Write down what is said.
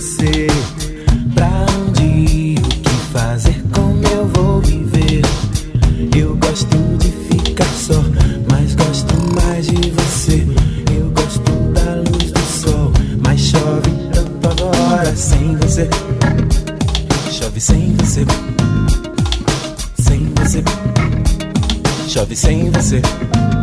você. Pra onde ir, o que fazer, como eu vou viver? Eu gosto de ficar só, mas gosto mais de você. Eu gosto da luz do sol, mas chove tanto agora sem você. Chove sem você. Sem você. Chove sem você.